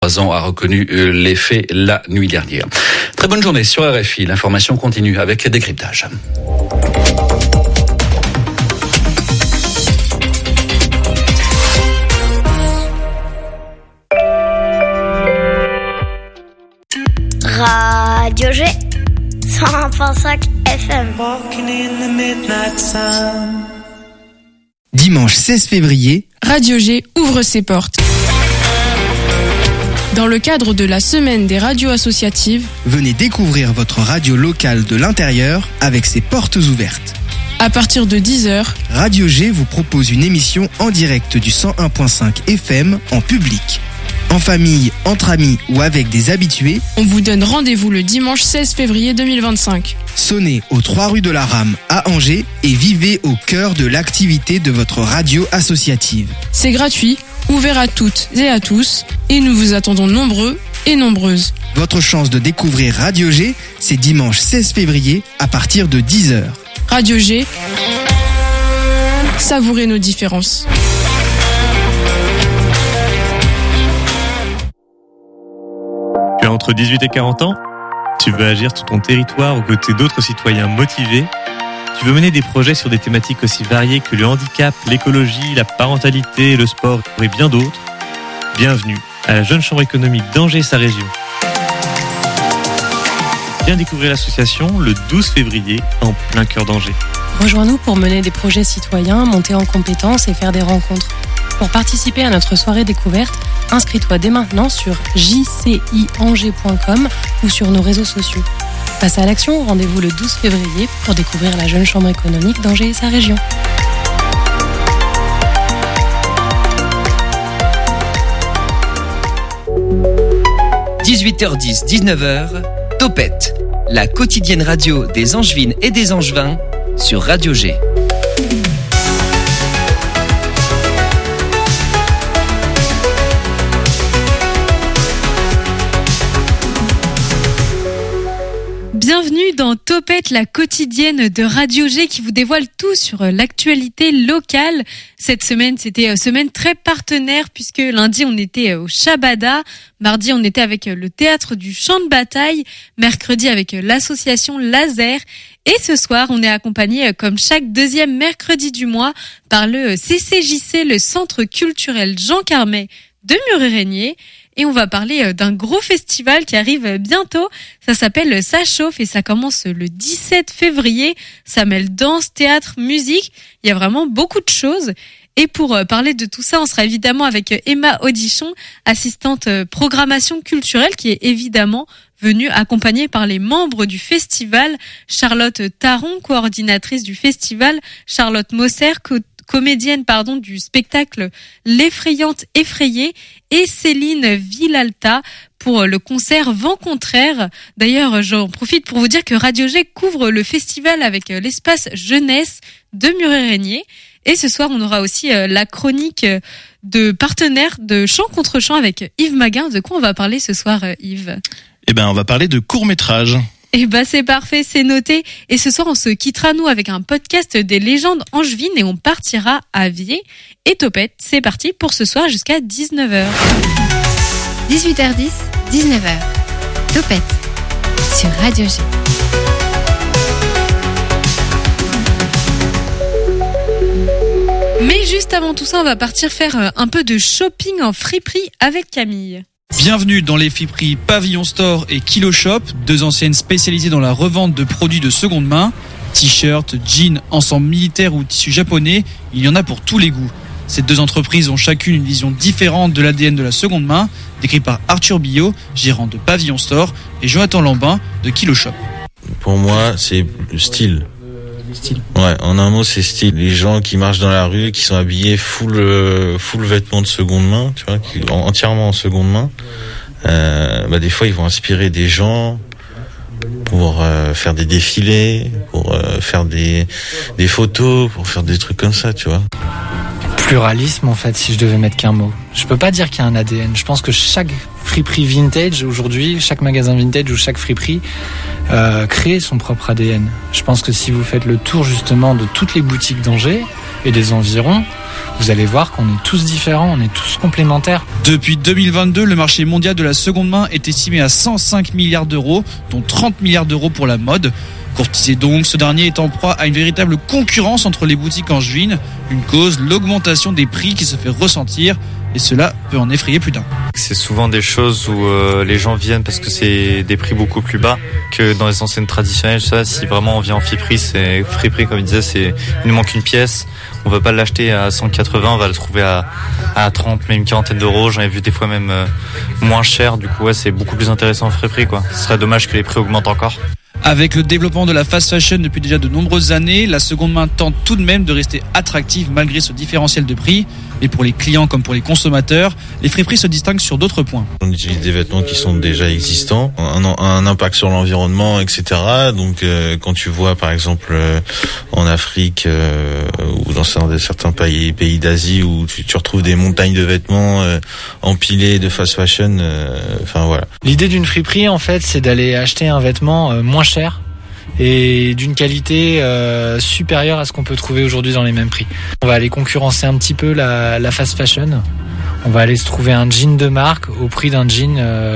3 ans a reconnu les faits la nuit dernière. Très bonne journée sur RFI. L'information continue avec décryptage. Radio G 101.5 FM. Dimanche 16 février, Radio G ouvre ses portes. Dans le cadre de la semaine des radios associatives, venez découvrir votre radio locale de l'intérieur avec ses portes ouvertes. À partir de 10h, Radio G vous propose une émission en direct du 101.5 FM en public. En famille, entre amis ou avec des habitués, on vous donne rendez-vous le dimanche 16 février 2025. Sonnez aux 3 rues de la Rame à Angers et vivez au cœur de l'activité de votre radio associative. C'est gratuit, ouvert à toutes et à tous, et nous vous attendons nombreux et nombreuses. Votre chance de découvrir Radio G, c'est dimanche 16 février à partir de 10h. Radio G, savourez nos différences. Tu as entre 18 et 40 ans ? Tu veux agir sur ton territoire aux côtés d'autres citoyens motivés ? Tu veux mener des projets sur des thématiques aussi variées que le handicap, l'écologie, la parentalité, le sport et bien d'autres ? Bienvenue à la Jeune Chambre économique d'Angers et sa région. Viens découvrir l'association le 12 février en plein cœur d'Angers. Rejoins-nous pour mener des projets citoyens, monter en compétences et faire des rencontres. Pour participer à notre soirée découverte, inscris-toi dès maintenant sur jciangers.com ou sur nos réseaux sociaux. Passe à l'action, rendez-vous le 12 février pour découvrir la Jeune Chambre économique d'Angers et sa région. – 18h10, 19h, Topette, la quotidienne radio des Angevines et des Angevins sur Radio G. Bienvenue dans Topette, la quotidienne de Radio G qui vous dévoile tout sur l'actualité locale. Cette semaine, c'était semaine très partenaire puisque lundi, on était au Shabada, mardi, on était avec le théâtre du Champ de Bataille, mercredi avec l'association Laser et ce soir, on est accompagné comme chaque deuxième mercredi du mois par le CCJC, le Centre culturel Jean Carmet de Muret-Régnier. Et on va parler d'un gros festival qui arrive bientôt. Ça s'appelle Ça chauffe et ça commence le 17 février. Ça mêle danse, théâtre, musique. Il y a vraiment beaucoup de choses. Et pour parler de tout ça, on sera évidemment avec Emma Audichon, assistante programmation culturelle, qui est évidemment venue accompagnée par les membres du festival. Charlotte Taron, coordinatrice du festival. Charlotte Mosser, comédienne du spectacle L'Effrayante Effrayée, et Céline Villalta pour le concert Vent Contraire. D'ailleurs, j'en profite pour vous dire que Radio G couvre le festival avec l'espace jeunesse de Muret-Régnier. Et ce soir, on aura aussi la chronique de partenaires de Chant contre Chant avec Yves Maguin. De quoi on va parler ce soir, Yves ? On va parler de court-métrage. C'est parfait, c'est noté. Et ce soir, on se quittera, nous, avec un podcast des légendes angevines et on partira à Vier. Et Topette, c'est parti pour ce soir jusqu'à 19h. 18h10, 19h. Topette sur Radio G. Mais juste avant tout ça, on va partir faire un peu de shopping en friperie avec Camille. Bienvenue dans les friperies Pavillon Store et Kilo Shop, deux enseignes spécialisées dans la revente de produits de seconde main. T-shirts, jeans, ensembles militaires ou tissus japonais, il y en a pour tous les goûts. Ces deux entreprises ont chacune une vision différente de l'ADN de la seconde main, décrit par Arthur Billot, gérant de Pavillon Store, et Jonathan Lambin de Kilo Shop. Pour moi, c'est le style. Ouais, en un mot, c'est style. Les gens qui marchent dans la rue, qui sont habillés full vêtements de seconde main, tu vois, entièrement en seconde main. Des fois, ils vont inspirer des gens pour faire des défilés, pour faire des photos, pour faire des trucs comme ça, tu vois. Pluralisme, en fait, si je devais mettre qu'un mot. Je peux pas dire qu'il y a un ADN. Je pense que chaque friperie vintage aujourd'hui, chaque magasin vintage ou chaque friperie crée son propre ADN. Je pense que si vous faites le tour justement de toutes les boutiques d'Angers et des environs, vous allez voir qu'on est tous différents, on est tous complémentaires. Depuis 2022, le marché mondial de la seconde main est estimé à 105 milliards d'euros, dont 30 milliards d'euros pour la mode. Courtisé donc, ce dernier est en proie à une véritable concurrence entre les boutiques angevines. Une cause, l'augmentation des prix qui se fait ressentir. Et cela peut en effrayer plus d'un. C'est souvent des choses où les gens viennent parce que c'est des prix beaucoup plus bas que dans les enseignes traditionnelles. Ça, si vraiment on vient en friperie, c'est friperie comme il disait, il nous manque une pièce. On va pas l'acheter à 180, on va le trouver à 30, même une quarantaine d'euros. J'en ai vu des fois même moins cher. Du coup, ouais, c'est beaucoup plus intéressant en friperie, quoi. Ce serait dommage que les prix augmentent encore. Avec le développement de la fast fashion depuis déjà de nombreuses années, la seconde main tente tout de même de rester attractive malgré ce différentiel de prix. Mais pour les clients comme pour les consommateurs, les friperies se distinguent sur d'autres points. On utilise des vêtements qui sont déjà existants, un impact sur l'environnement, etc. Donc quand tu vois par exemple en Afrique ou dans certains pays d'Asie où tu retrouves des montagnes de vêtements empilés de fast fashion, enfin voilà. L'idée d'une friperie en fait, c'est d'aller acheter un vêtement moins cher et d'une qualité supérieure à ce qu'on peut trouver aujourd'hui dans les mêmes prix. On va aller concurrencer un petit peu la fast fashion. On va aller se trouver un jean de marque au prix d'un jean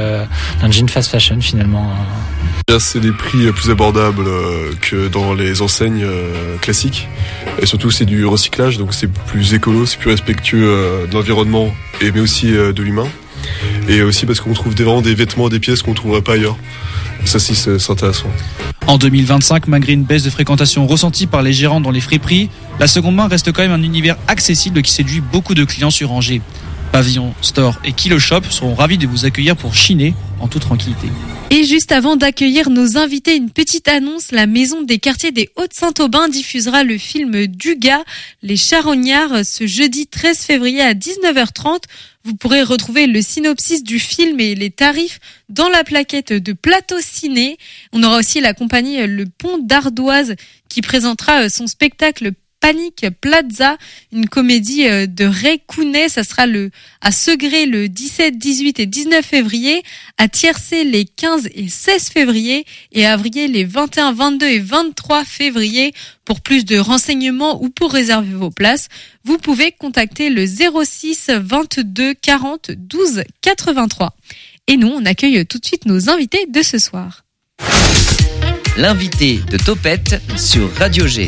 fast fashion finalement. C'est des prix plus abordables que dans les enseignes classiques. Et surtout c'est du recyclage, donc c'est plus écolo, c'est plus respectueux de l'environnement mais aussi de l'humain. Et aussi parce qu'on trouve vraiment des vêtements, des pièces qu'on ne trouverait pas ailleurs. Ça si c'est intéressant. En 2025, malgré une baisse de fréquentation ressentie par les gérants dans les friperies, la seconde main reste quand même un univers accessible qui séduit beaucoup de clients sur Angers. Pavillon Store et Kilo Shop seront ravis de vous accueillir pour chiner en toute tranquillité. Et juste avant d'accueillir nos invités, une petite annonce. La Maison des quartiers des Hauts-de-Saint-Aubin diffusera le film Dugas, Les Charognards, ce jeudi 13 février à 19h30. Vous pourrez retrouver le synopsis du film et les tarifs dans la plaquette de Plateau Ciné. On aura aussi la compagnie Le Pont d'Ardoise qui présentera son spectacle Panique Plaza, une comédie de Ray Kounet. Ça sera à Segré le 17, 18 et 19 février, à Tiercé les 15 et 16 février et à Avrier les 21, 22 et 23 février. Pour plus de renseignements ou pour réserver vos places, vous pouvez contacter le 06 22 40 12 83. Et nous, on accueille tout de suite nos invités de ce soir. L'invité de Topette sur Radio G.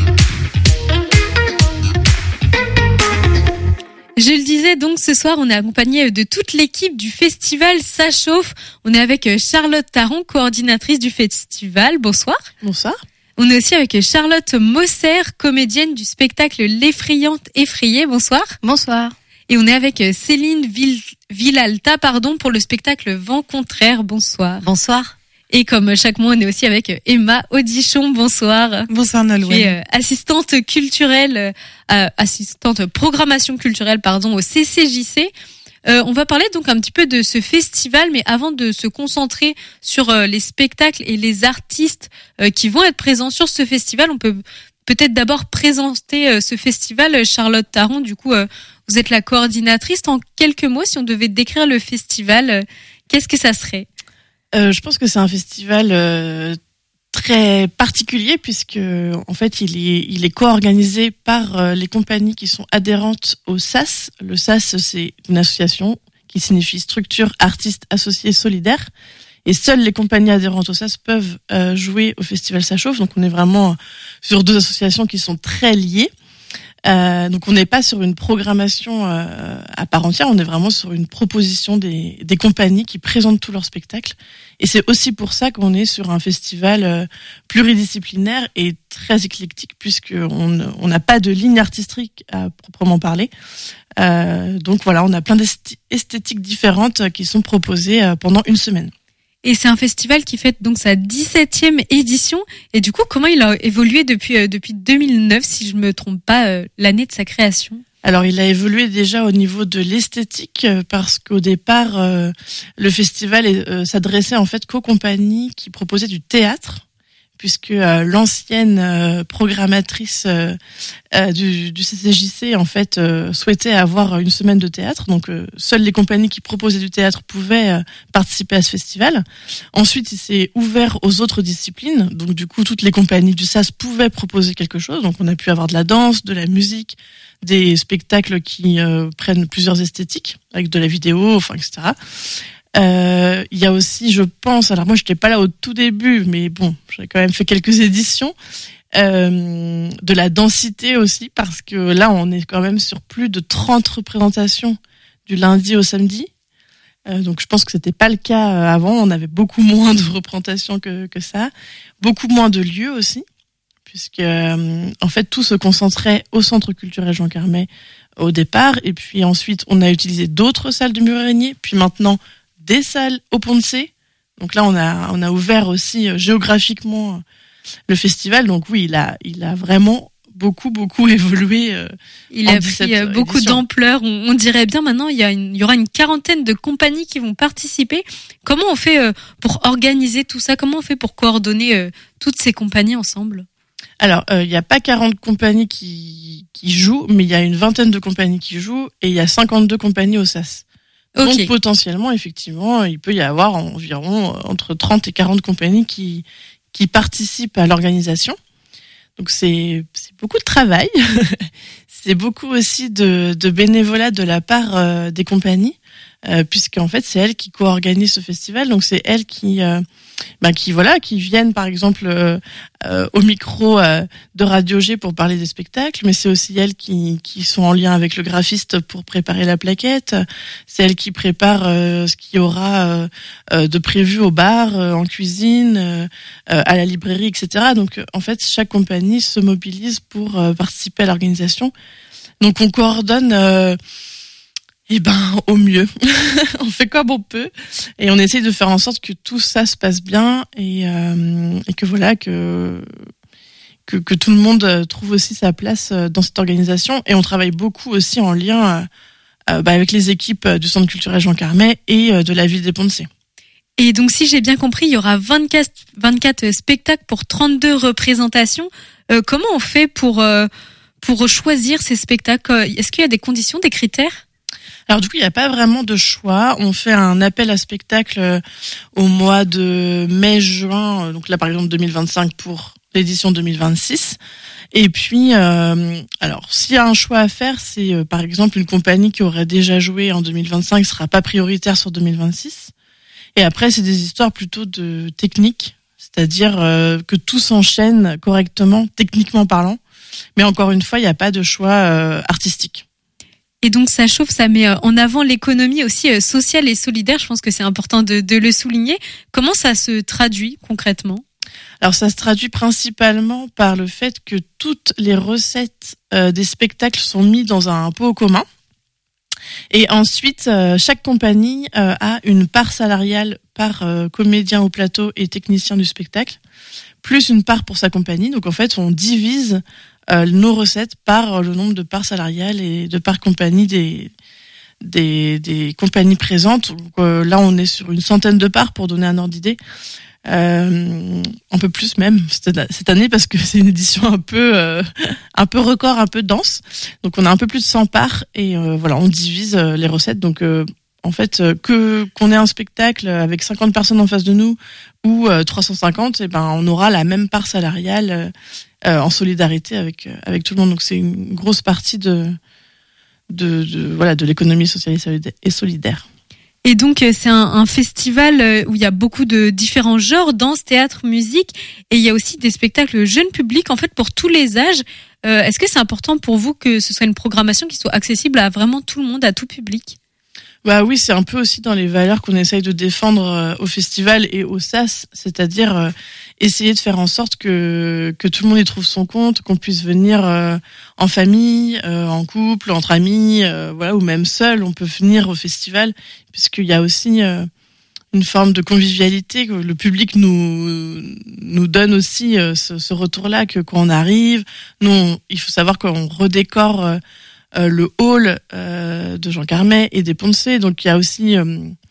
Je le disais, donc ce soir, on est accompagné de toute l'équipe du festival Ça Chauffe. On est avec Charlotte Taron, coordinatrice du festival. Bonsoir. Bonsoir. On est aussi avec Charlotte Mosser, comédienne du spectacle L'Effrayante Effrayée. Bonsoir. Bonsoir. Et on est avec Céline Villalta, pour le spectacle Vent Contraire. Bonsoir. Bonsoir. Et comme chaque mois, on est aussi avec Emma Audichon. Bonsoir. Bonsoir Nolwenn. Qui est assistante culturelle, assistante programmation culturelle, au CCJC. On va parler donc un petit peu de ce festival, mais avant de se concentrer sur les spectacles et les artistes qui vont être présents sur ce festival, on peut peut-être d'abord présenter ce festival. Charlotte Taron, du coup, vous êtes la coordinatrice. En quelques mots, si on devait décrire le festival, qu'est-ce que ça serait ? Je pense que c'est un festival très particulier puisque en fait il est co-organisé par les compagnies qui sont adhérentes au SAS. Le SAS, c'est une association qui signifie Structure Artistes Associés Solidaires, et seules les compagnies adhérentes au SAS peuvent jouer au festival Ça Chauffe. Donc on est vraiment sur deux associations qui sont très liées. Donc on n'est pas sur une programmation à part entière, on est vraiment sur une proposition des compagnies qui présentent tous leurs spectacles. Et c'est aussi pour ça qu'on est sur un festival pluridisciplinaire et très éclectique, puisqu'on n'a pas de ligne artistique à proprement parler. Donc voilà, on a plein d'esthétiques différentes qui sont proposées pendant une semaine. Et c'est un festival qui fête donc sa 17e édition. Et du coup, comment il a évolué depuis 2009, si je me trompe pas, l'année de sa création ? Alors, il a évolué déjà au niveau de l'esthétique, parce qu'au départ, le festival s'adressait en fait qu'aux compagnies qui proposaient du théâtre. puisque l'ancienne programmatrice du CCJC en fait souhaitait avoir une semaine de théâtre. Donc seules les compagnies qui proposaient du théâtre pouvaient participer à ce festival. Ensuite, il s'est ouvert aux autres disciplines. Donc du coup, toutes les compagnies du SAS pouvaient proposer quelque chose. Donc on a pu avoir de la danse, de la musique, des spectacles qui prennent plusieurs esthétiques, avec de la vidéo, enfin, etc. Il y a aussi, je pense, alors moi je n'étais pas là au tout début, mais bon, j'ai quand même fait quelques éditions, de la densité aussi, parce que là on est quand même sur plus de 30 représentations du lundi au samedi. Donc je pense que c'était pas le cas avant, on avait beaucoup moins de représentations que ça, beaucoup moins de lieux aussi, puisque en fait tout se concentrait au Centre culturel Jean Carmet au départ, et puis ensuite on a utilisé d'autres salles du Mur-Régnier, puis maintenant des salles au Pont de C. Donc là, on a ouvert aussi géographiquement le festival. Donc oui, il a vraiment beaucoup évolué. Il a pris beaucoup d'ampleur. On dirait bien maintenant, il y aura une quarantaine de compagnies qui vont participer. Comment on fait pour organiser tout ça? Comment on fait pour coordonner toutes ces compagnies ensemble? Alors, il n'y a pas 40 compagnies qui jouent, mais il y a une vingtaine de compagnies qui jouent et il y a 52 compagnies au SAS. Donc potentiellement, effectivement, il peut y avoir environ entre 30 et 40 compagnies qui participent à l'organisation. Donc c'est beaucoup de travail. C'est beaucoup aussi de bénévolat de la part des compagnies, puisqu'en fait c'est elles qui co-organisent ce festival. Donc c'est elles qui viennent par exemple au micro de Radio G pour parler des spectacles, mais c'est aussi elles qui sont en lien avec le graphiste pour préparer la plaquette. C'est elles qui préparent ce qu'il y aura de prévu au bar, en cuisine, à la librairie, etc. Donc en fait chaque compagnie se mobilise pour participer à l'organisation. Donc on coordonne au mieux. On fait comme on peut et on essaye de faire en sorte que tout ça se passe bien et que voilà que tout le monde trouve aussi sa place dans cette organisation. Et on travaille beaucoup aussi en lien avec les équipes du Centre culturel Jean Carmet et de la ville des Ponts de C. Et donc si j'ai bien compris, il y aura 24 spectacles pour 32 représentations. Comment on fait pour choisir ces spectacles? Est-ce qu'il y a des conditions, des critères? Alors du coup, il n'y a pas vraiment de choix. On fait un appel à spectacle au mois de mai-juin, donc là par exemple 2025 pour l'édition 2026. Et puis, alors s'il y a un choix à faire, c'est par exemple une compagnie qui aurait déjà joué en 2025 sera pas prioritaire sur 2026. Et après, c'est des histoires plutôt de technique, c'est-à-dire que tout s'enchaîne correctement, techniquement parlant. Mais encore une fois, il n'y a pas de choix artistique. Et donc ça chauffe, ça met en avant l'économie aussi sociale et solidaire. Je pense que c'est important de le souligner. Comment ça se traduit concrètement? Alors ça se traduit principalement par le fait que toutes les recettes des spectacles sont mises dans un pot commun. Et ensuite, chaque compagnie a une part salariale par comédien au plateau et technicien du spectacle, plus une part pour sa compagnie. Donc en fait, on divise nos recettes par le nombre de parts salariales et de parts compagnie des compagnies présentes. Donc, là, on est sur une centaine de parts pour donner un ordre d'idée. Un peu plus même cette année parce que c'est une édition un peu record, un peu dense. Donc on a un peu plus de 100 parts et voilà, on divise les recettes. Donc en fait, qu'on ait un spectacle avec 50 personnes en face de nous ou 350, et ben on aura la même part salariale en solidarité avec tout le monde. Donc c'est une grosse partie de l'économie sociale et solidaire. Et donc c'est un festival où il y a beaucoup de différents genres, danse, théâtre, musique, et il y a aussi des spectacles jeunes publics, en fait pour tous les âges. Est-ce que c'est important pour vous que ce soit une programmation qui soit accessible à vraiment tout le monde, à tout public? Bah oui, c'est un peu aussi dans les valeurs qu'on essaye de défendre au festival et au SAS, c'est-à-dire essayer de faire en sorte que tout le monde y trouve son compte, qu'on puisse venir en famille, en couple, entre amis, ou même seul, on peut venir au festival, puisqu'il y a aussi une forme de convivialité que le public nous donne aussi ce retour-là, que quand on arrive, il faut savoir qu'on redécore le hall de Jean Carmet et des Ponts de C, donc il y a aussi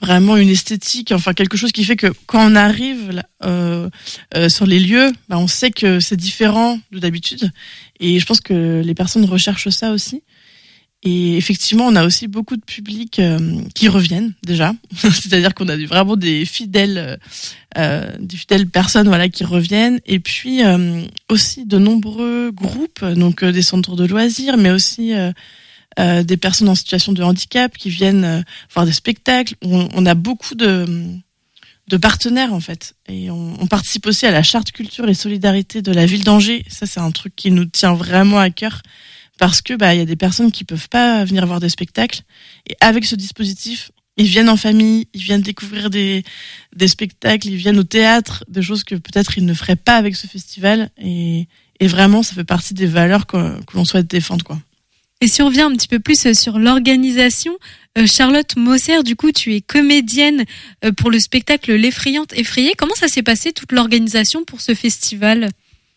vraiment une esthétique, enfin quelque chose qui fait que quand on arrive sur les lieux, on sait que c'est différent de d'habitude. Et je pense que les personnes recherchent ça aussi. Et effectivement, on a aussi beaucoup de publics qui reviennent déjà. C'est-à-dire qu'on a vraiment des fidèles personnes qui reviennent. Et puis aussi de nombreux groupes, donc des centres de loisirs, mais aussi des personnes en situation de handicap qui viennent voir des spectacles. On a beaucoup de partenaires en fait. Et on participe aussi à la charte culture et solidarité de la ville d'Angers. Ça, c'est un truc qui nous tient vraiment à cœur. Parce que y a des personnes qui peuvent pas venir voir des spectacles, et avec ce dispositif, ils viennent en famille, ils viennent découvrir des spectacles, ils viennent au théâtre, des choses que peut-être ils ne feraient pas avec ce festival, et vraiment ça fait partie des valeurs que l'on souhaite défendre, quoi. Et si on revient un petit peu plus sur l'organisation, Charlotte Mosser, du coup tu es comédienne pour le spectacle L'Effrayante Effrayée. Comment ça s'est passé toute l'organisation pour ce festival?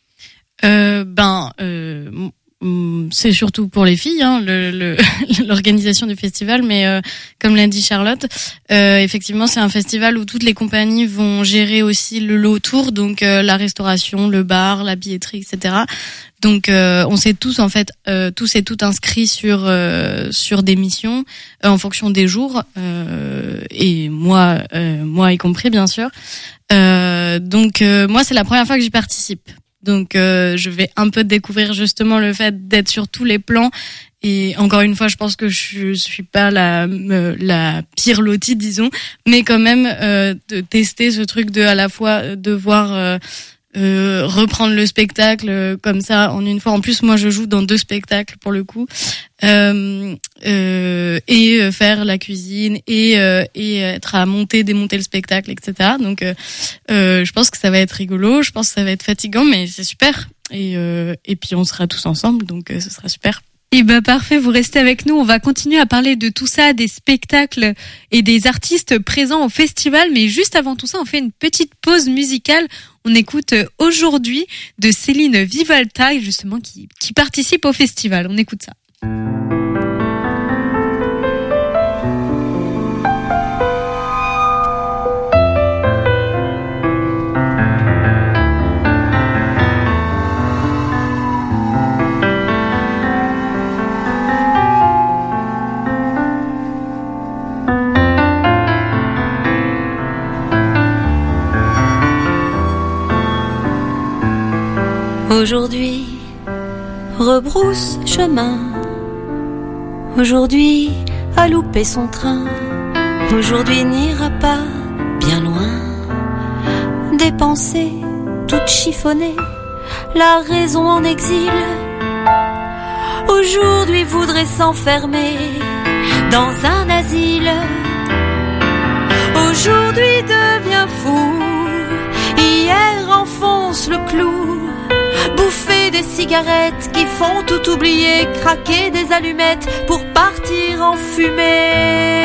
C'est surtout pour les filles, l'organisation du festival, mais comme l'a dit Charlotte, effectivement c'est un festival où toutes les compagnies vont gérer aussi le lot autour, donc la restauration, le bar, la billetterie, etc. Donc on s'est tous en fait tous et toutes inscrits sur des missions en fonction des jours, et moi y compris bien sûr. Donc moi c'est la première fois que j'y participe. Donc je vais un peu découvrir justement le fait d'être sur tous les plans, et encore une fois je pense que je suis pas la pire lotie disons, mais quand même de tester ce truc de à la fois devoir reprendre le spectacle comme ça en une fois. En plus moi je joue dans 2 spectacles pour le coup, et faire la cuisine et être à démonter le spectacle, etc. Donc je pense que ça va être rigolo, je pense que ça va être fatigant, mais c'est super, et puis on sera tous ensemble, donc ce sera super. Et parfait, vous restez avec nous, on va continuer à parler de tout ça, des spectacles et des artistes présents au festival, mais juste avant tout ça, on fait une petite pause musicale. On écoute Aujourd'hui de Céline Vivalta, justement qui participe au festival. On écoute ça. Aujourd'hui, rebrousse chemin. Aujourd'hui, a loupé son train. Aujourd'hui, n'ira pas bien loin. Des pensées toutes chiffonnées, la raison en exil. Aujourd'hui, voudrait s'enfermer dans un asile. Aujourd'hui, devient fou. Hier, enfonce le clou. Bouffer des cigarettes qui font tout oublier, craquer des allumettes pour partir en fumée.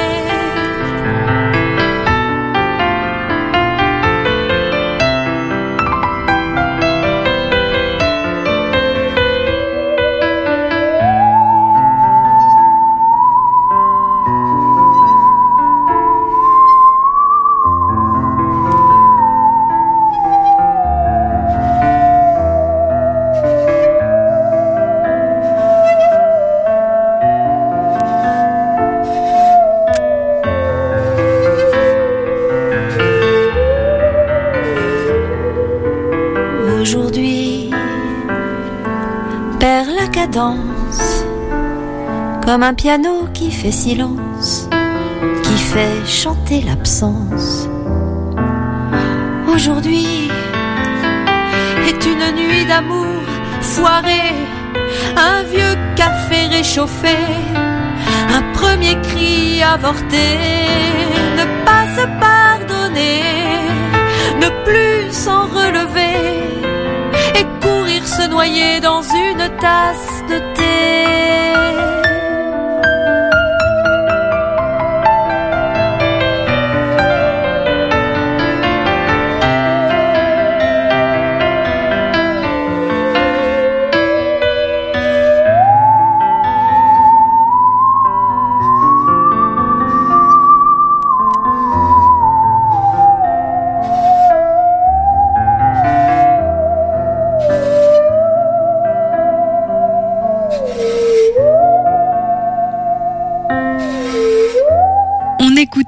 Comme un piano qui fait silence, qui fait chanter l'absence. Aujourd'hui est une nuit d'amour foirée, un vieux café réchauffé, un premier cri avorté, ne pas se pardonner, ne plus s'en relever, et courir se noyer dans une tasse de thé.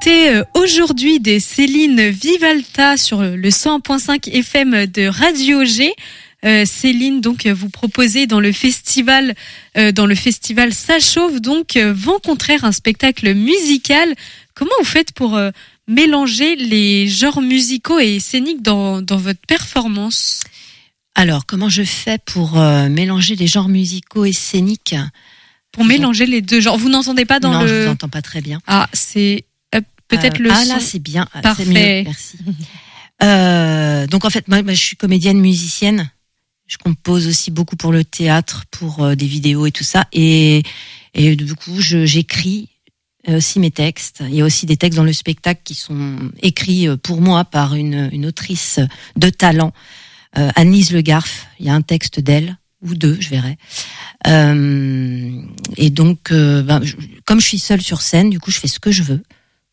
écouter aujourd'hui des Céline Vivalta sur le 100.5 FM de Radio G. Céline, donc, vous proposez dans le festival Ça Chauffe, donc, Vent Contraire, un spectacle musical. Comment vous faites pour mélanger les genres musicaux et scéniques dans votre performance? Alors, comment je fais pour mélanger les genres musicaux et scéniques? Pour mélanger les deux genres. Vous n'entendez pas dans non, le... Non, je vous entends pas très bien. Ah, c'est peut-être le son. Ah là, c'est bien. Parfait. C'est mieux, merci. Donc en fait, moi, je suis comédienne musicienne. Je compose aussi beaucoup pour le théâtre, pour des vidéos et tout ça. Et du coup, j'écris aussi mes textes. Il y a aussi des textes dans le spectacle qui sont écrits pour moi par une autrice de talent, Annelise Le Garf. Il y a un texte d'elle, ou deux, je verrai. Et donc, comme je suis seule sur scène, du coup, je fais ce que je veux.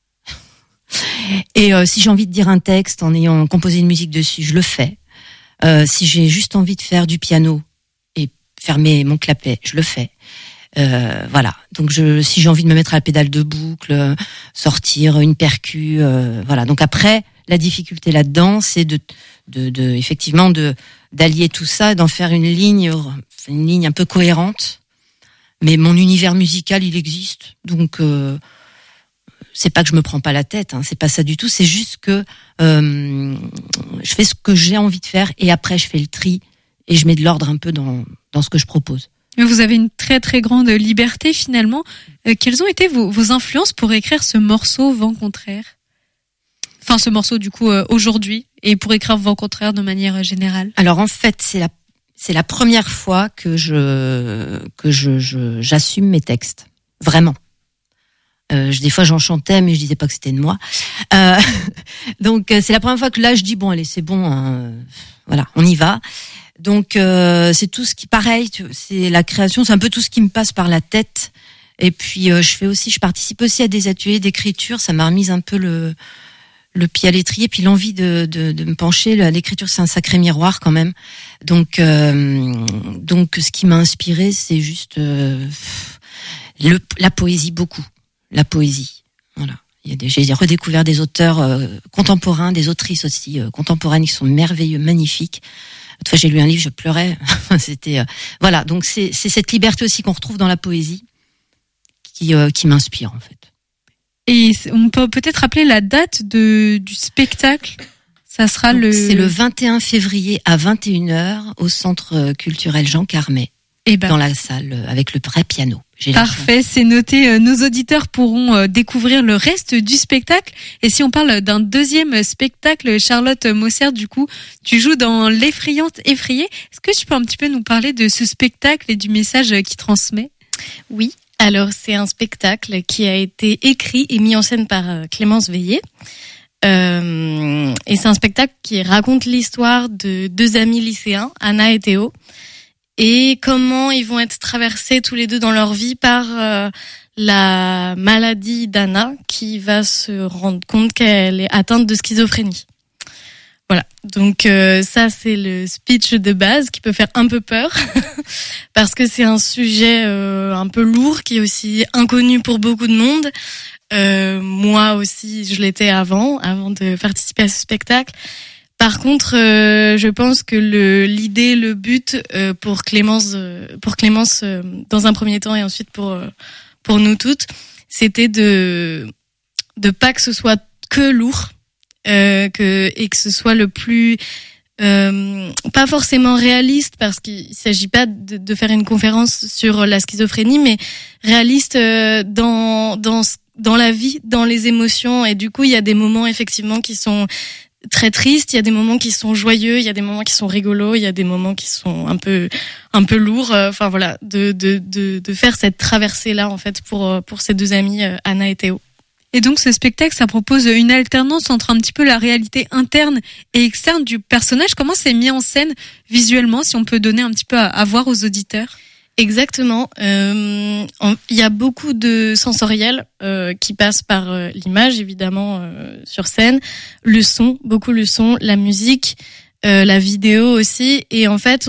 Et si j'ai envie de dire un texte en ayant composé une musique dessus, je le fais. Si j'ai juste envie de faire du piano et fermer mon clapet, je le fais. Voilà. Donc si j'ai envie de me mettre à la pédale de boucle, sortir une percu, voilà. Donc après, la difficulté là-dedans, c'est effectivement d'allier tout ça, d'en faire une ligne un peu cohérente. Mais mon univers musical, il existe. Donc c'est pas que je me prends pas la tête, hein, c'est pas ça du tout. C'est juste que je fais ce que j'ai envie de faire et après je fais le tri et je mets de l'ordre un peu dans ce que je propose. Vous avez une très très grande liberté finalement. Quelles ont été vos influences pour écrire ce morceau Vent Contraire? Enfin, ce morceau du coup aujourd'hui, et pour écrire Vent Contraire de manière générale. Alors en fait, c'est la première fois que j'assume mes textes, vraiment. Des fois j'en chantais, mais je disais pas que c'était de moi. Donc c'est la première fois que là je dis bon allez c'est bon, hein, voilà on y va. Donc c'est tout ce qui pareil, c'est la création, c'est un peu tout ce qui me passe par la tête. Et puis je participe aussi à des ateliers d'écriture, ça m'a remis un peu le pied à l'étrier, puis l'envie de me pencher. L'écriture c'est un sacré miroir quand même. Donc ce qui m'a inspiré c'est juste la poésie beaucoup. La poésie, voilà. J'ai redécouvert des auteurs contemporains, des autrices aussi contemporaines qui sont merveilleux, magnifiques. Une fois j'ai lu un livre, je pleurais. C'était voilà. Donc c'est cette liberté aussi qu'on retrouve dans la poésie qui m'inspire en fait. Et on peut peut-être rappeler la date du spectacle. Ça sera c'est le 21 février à 21h au Centre culturel Jean Carmet. Dans la salle avec le vrai piano. Parfait, c'est noté. Nos auditeurs pourront découvrir le reste du spectacle. Et si on parle d'un deuxième spectacle, Charlotte Mossert, du coup, tu joues dans L'Effrayante Effrayée. Est-ce que tu peux un petit peu nous parler de ce spectacle et du message qu'il transmet? Oui, alors c'est un spectacle qui a été écrit et mis en scène par Clémence Veillé. Et c'est un spectacle qui raconte l'histoire de deux amis lycéens, Anna et Théo, et comment ils vont être traversés tous les deux dans leur vie par la maladie d'Anna, qui va se rendre compte qu'elle est atteinte de schizophrénie. Voilà, donc ça c'est le speech de base qui peut faire un peu peur parce que c'est un sujet un peu lourd qui est aussi inconnu pour beaucoup de monde. Moi aussi je l'étais avant de participer à ce spectacle. Par contre, je pense que l'idée, le but pour Clémence, dans un premier temps et ensuite pour nous toutes, c'était de pas que ce soit que lourd, et que ce soit le plus pas forcément réaliste, parce qu'il s'agit pas de faire une conférence sur la schizophrénie, mais réaliste dans la vie, dans les émotions. Et du coup, il y a des moments effectivement qui sont très triste, il y a des moments qui sont joyeux, il y a des moments qui sont rigolos, il y a des moments qui sont un peu lourds. Enfin voilà, de faire cette traversée là en fait pour ces deux amis, Anna et Théo. Et donc ce spectacle, ça propose une alternance entre un petit peu la réalité interne et externe du personnage. Comment c'est mis en scène visuellement, si on peut donner un petit peu à voir aux auditeurs? Exactement. Il y a beaucoup de sensoriel qui passe par l'image, évidemment, sur scène, beaucoup le son, la musique, la vidéo aussi. Et en fait,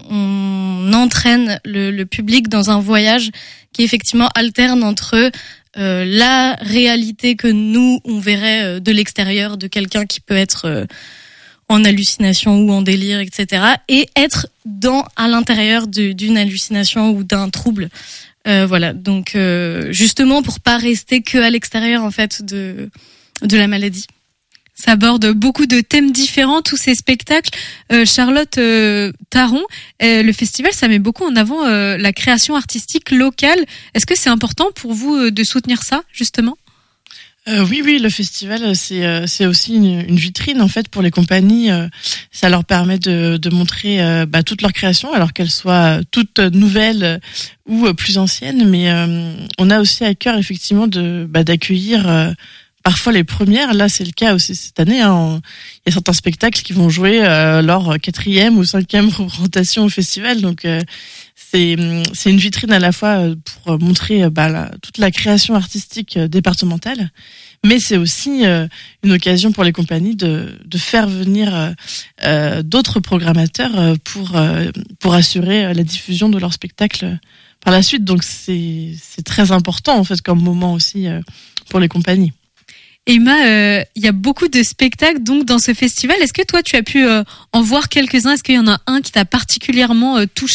on entraîne le public dans un voyage qui effectivement alterne entre la réalité que nous on verrait de l'extérieur de quelqu'un qui peut être en hallucination ou en délire, etc. Et être à l'intérieur d'une hallucination ou d'un trouble. Voilà, donc justement pour pas rester que à l'extérieur en fait de la maladie. Ça aborde beaucoup de thèmes différents, tous ces spectacles. Charlotte Taron, le festival, ça met beaucoup en avant la création artistique locale. Est-ce que c'est important pour vous de soutenir ça, justement ? Oui, le festival, c'est aussi une vitrine en fait pour les compagnies. Ça leur permet de montrer toutes leurs créations, alors qu'elles soient toutes nouvelles ou plus anciennes. Mais on a aussi à cœur effectivement d'accueillir parfois les premières. Là, c'est le cas aussi cette année. Il y a certains spectacles qui vont jouer leur 4e ou 5e représentation au festival. Donc c'est une vitrine à la fois pour montrer toute la création artistique départementale, mais c'est aussi une occasion pour les compagnies de faire venir d'autres programmateurs pour assurer la diffusion de leurs spectacles par la suite. Donc c'est très important en fait comme moment aussi pour les compagnies. Emma, il y a beaucoup de spectacles donc dans ce festival. Est-ce que toi tu as pu en voir quelques-uns ? Est-ce qu'il y en a un qui t'a particulièrement touché ?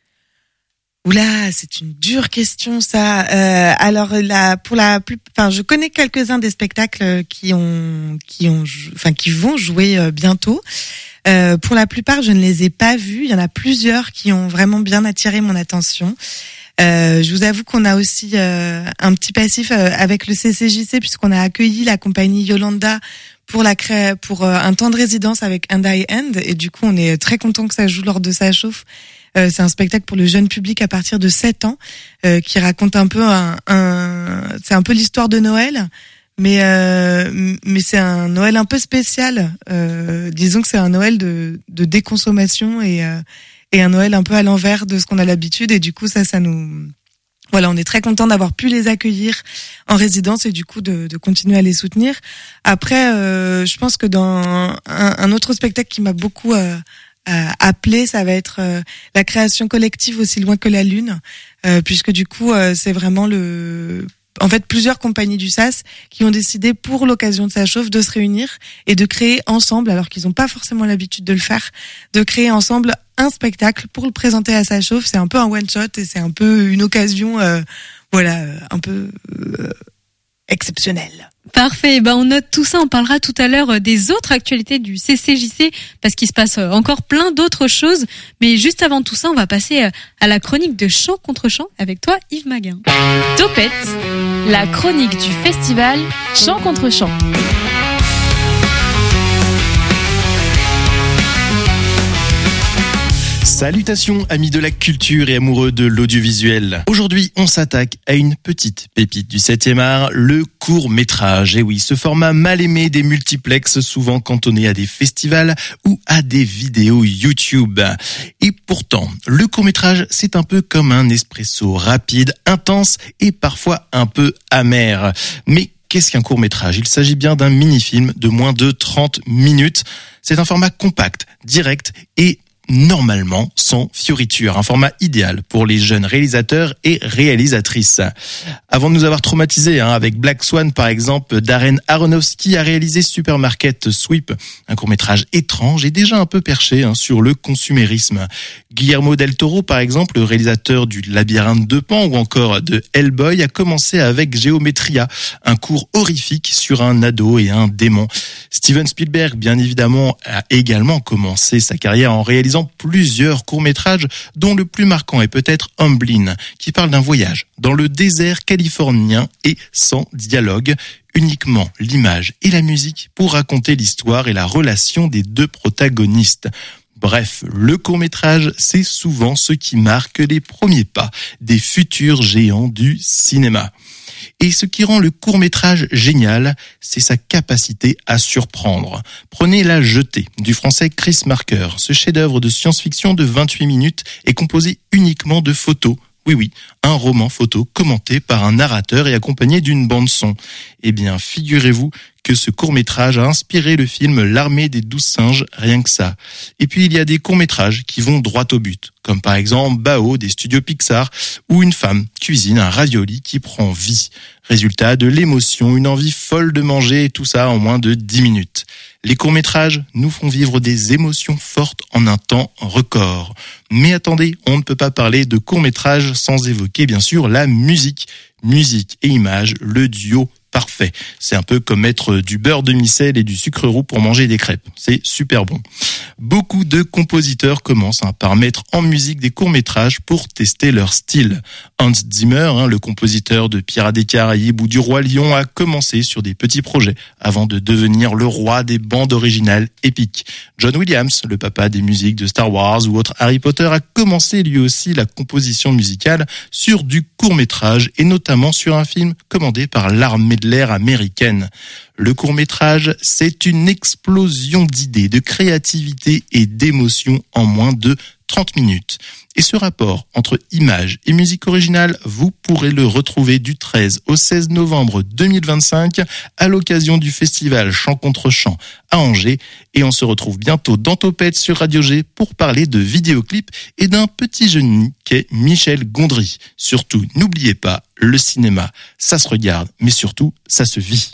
Oula, c'est une dure question ça. Alors je connais quelques-uns des spectacles qui vont jouer bientôt. Pour la plupart, je ne les ai pas vus. Il y en a plusieurs qui ont vraiment bien attiré mon attention. Je vous avoue qu'on a aussi un petit passif avec le CCJC puisqu'on a accueilli la compagnie Yolanda pour un temps de résidence avec And I End, et du coup on est très content que ça joue lors de sa chauffe. C'est un spectacle pour le jeune public à partir de 7 ans qui raconte un peu c'est un peu l'histoire de Noël, mais c'est un Noël un peu spécial. Disons que c'est un Noël de déconsommation et un Noël un peu à l'envers de ce qu'on a l'habitude, et du coup ça nous voilà, on est très content d'avoir pu les accueillir en résidence et du coup de continuer à les soutenir. Après je pense que dans un autre spectacle qui m'a beaucoup appelé, ça va être la création collective Aussi loin que la lune, puisque du coup c'est vraiment en fait plusieurs compagnies du SAS qui ont décidé pour l'occasion de sa chauffe de se réunir et de créer ensemble, alors qu'ils n'ont pas forcément l'habitude de le faire, de créer ensemble un spectacle pour le présenter à sa chauffe. C'est un peu un one shot et c'est un peu une occasion un peu exceptionnelle. Parfait, on note tout ça, on parlera tout à l'heure des autres actualités du CCJC parce qu'il se passe encore plein d'autres choses, mais juste avant tout ça, on va passer à la chronique de Chant contre Chant avec toi Yves Maguin. Topette, la chronique du festival Chant contre Chant. Salutations amis de la culture et amoureux de l'audiovisuel. Aujourd'hui, on s'attaque à une petite pépite du 7e art, le court-métrage. Et oui, ce format mal aimé des multiplexes, souvent cantonné à des festivals ou à des vidéos YouTube. Et pourtant, le court-métrage, c'est un peu comme un espresso rapide, intense et parfois un peu amer. Mais qu'est-ce qu'un court-métrage ? Il s'agit bien d'un mini-film de moins de 30 minutes. C'est un format compact, direct et normalement sans fioritures, un format idéal pour les jeunes réalisateurs et réalisatrices. Avant de nous avoir traumatisés avec Black Swan par exemple, Darren Aronofsky a réalisé Supermarket Sweep, un court-métrage étrange et déjà un peu perché sur le consumérisme. Guillermo del Toro par exemple, le réalisateur du Labyrinthe de Pan ou encore de Hellboy, a commencé avec Geometria, un court horrifique sur un ado et un démon. Steven Spielberg, bien évidemment, a également commencé sa carrière en réalisant plusieurs courts-métrages, dont le plus marquant est peut-être Amblin, qui parle d'un voyage dans le désert californien et sans dialogue, uniquement l'image et la musique pour raconter l'histoire et la relation des deux protagonistes. Bref, le court-métrage, c'est souvent ce qui marque les premiers pas des futurs géants du cinéma. Et ce qui rend le court-métrage génial, c'est sa capacité à surprendre. Prenez La Jetée, du français Chris Marker. Ce chef-d'œuvre de science-fiction de 28 minutes est composé uniquement de photos. Oui, un roman photo commenté par un narrateur et accompagné d'une bande-son. Eh bien, figurez-vous que ce court-métrage a inspiré le film L'armée des 12 singes, rien que ça. Et puis il y a des courts-métrages qui vont droit au but, comme par exemple Bao des studios Pixar, où une femme cuisine un ravioli qui prend vie. Résultat, de l'émotion, une envie folle de manger et tout ça en moins de 10 minutes. Les courts-métrages nous font vivre des émotions fortes en un temps record. Mais attendez, on ne peut pas parler de courts-métrages sans évoquer bien sûr la musique. Musique et images, le duo parfait. C'est un peu comme mettre du beurre demi-sel et du sucre roux pour manger des crêpes. C'est super bon. Beaucoup de compositeurs commencent par mettre en musique des courts-métrages pour tester leur style. Hans Zimmer, le compositeur de Pirates des Caraïbes ou du Roi Lion, a commencé sur des petits projets avant de devenir le roi des bandes originales épiques. John Williams, le papa des musiques de Star Wars ou autre Harry Potter, a commencé lui aussi la composition musicale sur du court-métrage et notamment sur un film commandé par l'armée de l'air américaine. Le court-métrage, c'est une explosion d'idées, de créativité et d'émotions en moins de 30 minutes. Et ce rapport entre images et musique originale, vous pourrez le retrouver du 13 au 16 novembre 2025 à l'occasion du festival Chant contre Chant à Angers. Et on se retrouve bientôt dans Topette sur Radio G pour parler de vidéoclips et d'un petit génie qu'est Michel Gondry. Surtout, n'oubliez pas, le cinéma, ça se regarde, mais surtout, ça se vit.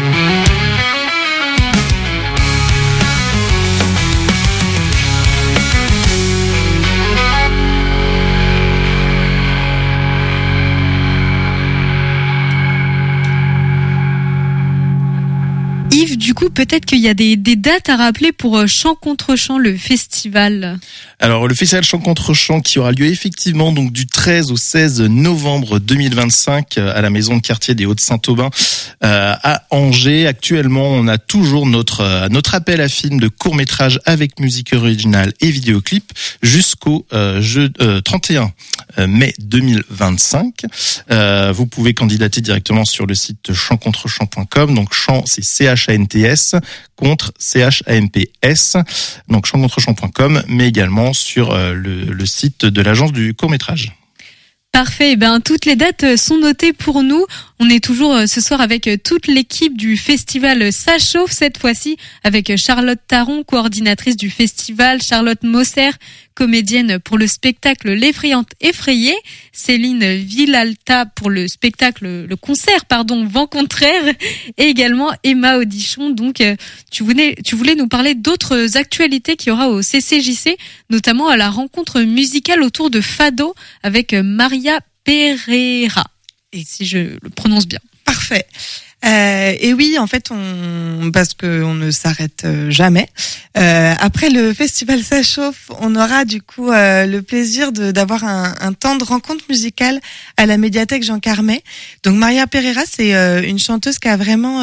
Yves, du coup, peut-être qu'il y a des dates à rappeler pour Chant contre Chant, le festival. Alors, le festival Chant contre Chant qui aura lieu effectivement donc du 13 au 16 novembre 2025 à la maison de quartier des Hauts-de-Saint-Aubin à Angers. Actuellement, on a toujours notre appel à films de court-métrage avec musique originale et vidéoclip jusqu'au 31 mai 2025. Vous pouvez candidater directement sur le site chantcontrechant.com. Donc, chant, c'est CHANTS, contre CHAMPS, donc chantcontrechant.com, mais également sur le site de l'agence du court-métrage. Parfait, toutes les dates sont notées pour nous. On est toujours ce soir avec toute l'équipe du festival Ça Chauffe, cette fois-ci avec Charlotte Taron, coordinatrice du festival, Charlotte Mosser, comédienne pour le spectacle L'Effrayante Effrayée, Céline Villalta pour le concert, Vent contraire, et également Emma Audichon. Donc, tu voulais nous parler d'autres actualités qu'il y aura au CCJC, notamment à la rencontre musicale autour de Fado avec Maria Pereira. Et si je le prononce bien. Parfait. Et oui, en fait, parce qu'on ne s'arrête jamais. Après le festival Ça Chauffe, on aura du coup le plaisir d'avoir un temps de rencontre musicale à la médiathèque Jean Carmet. Donc Maria Pereira, c'est une chanteuse qui a vraiment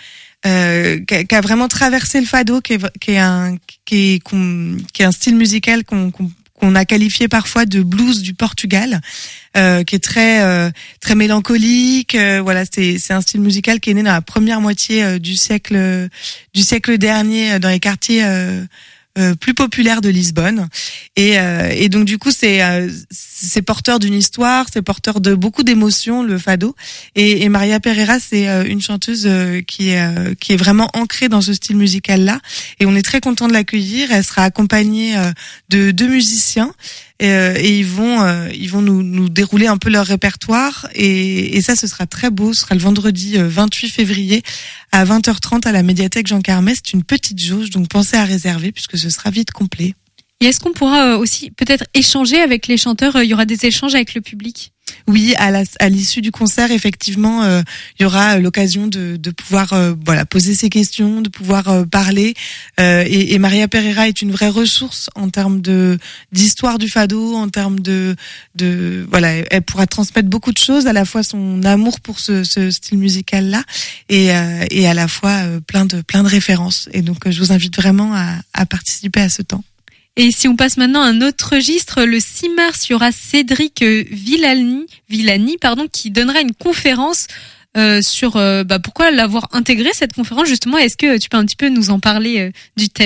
traversé le fado, qui est un style musical qu'on a qualifié parfois de blues du Portugal, qui est très mélancolique. Voilà, c'est un style musical qui est né dans la première moitié du siècle dernier dans les quartiers plus populaires de Lisbonne. Et donc du coup c'est porteur d'une histoire, c'est porteur de beaucoup d'émotions, le fado. Et Maria Pereira, c'est une chanteuse qui est vraiment ancrée dans ce style musical là. Et on est très content de l'accueillir. Elle sera accompagnée de 2 musiciens. Et ils vont nous dérouler un peu leur répertoire et ça, ce sera très beau. Ce sera le vendredi 28 février à 20h30 à la médiathèque Jean Carmet. C'est une petite jauge, donc pensez à réserver puisque ce sera vite complet. Et est-ce qu'on pourra aussi peut-être échanger avec les chanteurs? Il y aura des échanges avec le public? Oui, à l'issue du concert, effectivement, il y aura l'occasion de pouvoir poser ses questions, de pouvoir parler. Et Maria Pereira est une vraie ressource en termes d'histoire du fado, en termes elle pourra transmettre beaucoup de choses, à la fois son amour pour ce style musical là et à la fois plein de références. Et donc je vous invite vraiment à participer à ce temps. Et si on passe maintenant à un autre registre, le 6 mars, il y aura Cédric Villani, qui donnera une conférence sur pourquoi l'avoir intégré, cette conférence, justement. Est-ce que tu peux un petit peu nous en parler du thème ?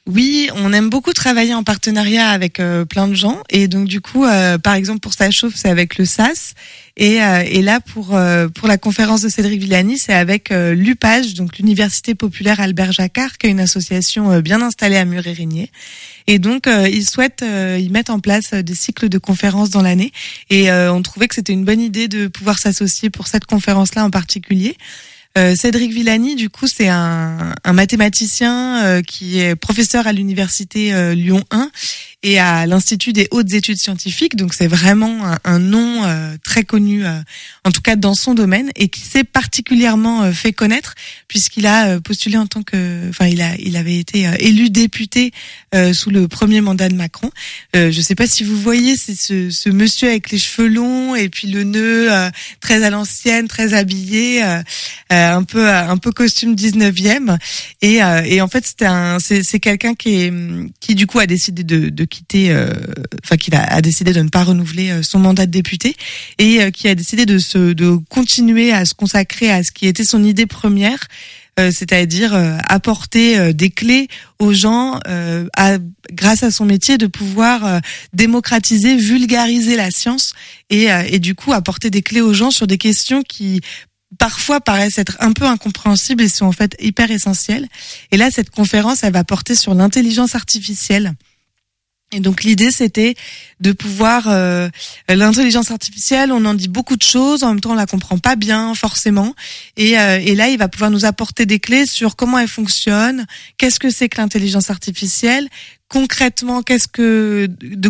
Oui, on aime beaucoup travailler en partenariat avec plein de gens. Et donc du coup, par exemple pour Ça chauffe, c'est avec le SAS. Et là pour la conférence de Cédric Villani, c'est avec l'UPAGE, donc l'Université populaire Albert Jacquard, qui est une association bien installée à Mur-et-Régnier. Et donc ils souhaitent y mettre en place des cycles de conférences dans l'année. Et on trouvait que c'était une bonne idée de pouvoir s'associer pour cette conférence-là en particulier. Cédric Villani, du coup, c'est un mathématicien qui est professeur à l'université Lyon 1 et à l'Institut des hautes études scientifiques. Donc, c'est vraiment un nom très connu, en tout cas dans son domaine, et qui s'est particulièrement fait connaître puisqu'il a postulé en tant que, enfin, il avait été élu député sous le premier mandat de Macron. Je sais pas si vous voyez, c'est ce monsieur avec les cheveux longs et puis le nœud très à l'ancienne, très habillé. Un peu costume 19e et en fait c'est quelqu'un qui du coup a décidé de quitter qu'il a décidé de ne pas renouveler son mandat de député et qui a décidé de continuer à se consacrer à ce qui était son idée première, c'est-à-dire apporter des clés aux gens grâce à son métier de pouvoir démocratiser, vulgariser la science et du coup apporter des clés aux gens sur des questions qui parfois paraissent être un peu incompréhensibles et sont en fait hyper essentielles. Et là, cette conférence, elle va porter sur l'intelligence artificielle. Et donc l'idée, c'était de pouvoir l'intelligence artificielle, on en dit beaucoup de choses, en même temps on la comprend pas bien forcément. Et là, il va pouvoir nous apporter des clés sur comment elle fonctionne, qu'est-ce que c'est que l'intelligence artificielle, concrètement qu'est-ce que